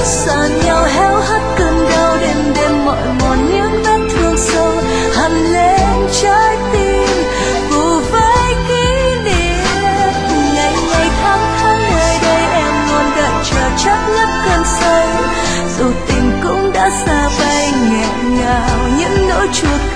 xa nhau héo hắt cơn đau đêm đêm mỏi mòn những vết thương sâu hằn lên trái tim cùng với kỷ niệm ngày ngày tháng tháng nơi đây em luôn đợi chờ chắc ngất cơn say dù tình cũng đã xa bay nghẹn ngào những nỗi chua